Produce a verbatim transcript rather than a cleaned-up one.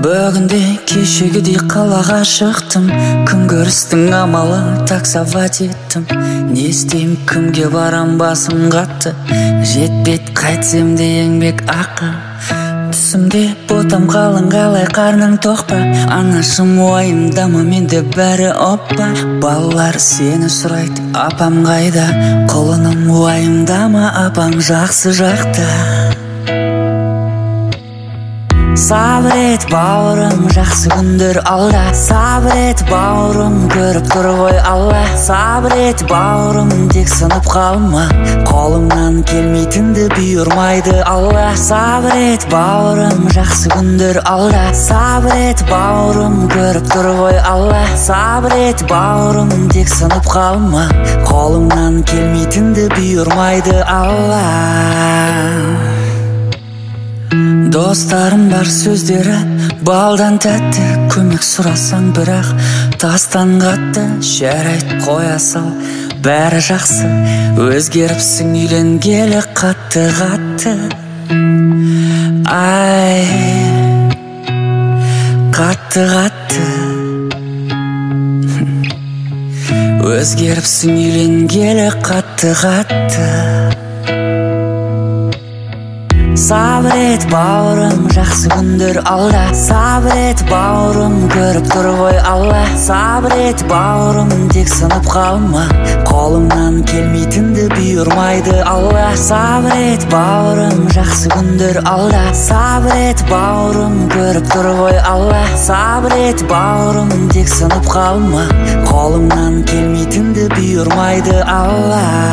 Бүгінде кешегідей қалаға шықтым, күн көрістің амалы таксовать еттім. Не істейм, кімге барам, басым қатты, жетпет қайтсем де еңбек ақы. Түсімде ботам қалың, қалай қарның тоқ па? Анашым уайымдама, менде бәрі оппа. Балалар сені сұрайды, апам қайда? Құлыным уайымдама, апаң жақсы жақта. Сабыр ет бауырым, жақсы күндер алда. Сабыр ет бауырым, көріп тұр ғой Алла. Сабыр ет бауырым, тек сынып қалма, қолыңнан келмейтінді бұйырмайды Алла. Сабыр ет бауырым, жақсы күндер алда. Сабыр ет бауырым, көріп тұр ғой Алла. Сабыр ет бауырым, тек сынып қалма, қолыңнан келмейтінді бұйырмайды Алла. Достарым бар сөздері балдан тәтті, көмек сұрасаң бірақ тастан қатты. Жарайт қоя сал, бәрі жақсы, өзгеріпсің үйленгелі қатты қатты. Ай, қатты қатты. Өзгеріпсің үйленгелі қатты қатты. Сабыр ет бауырым, жақсы күндер алда. Сабыр ет бауырым, көріп тұр ғой Алла. Сабыр ет бауырым, тек сынып қалма, қолыңнан келмейтінді бұйырмайды Алла. Сабыр ет бауырым, жақсы күндер алда. Сабыр ет бауырым, көріп тұр ғой Алла. Сабыр ет бауырым, тек сынып қалма, қолыңнан келмейтінді бұйырмайды Алла.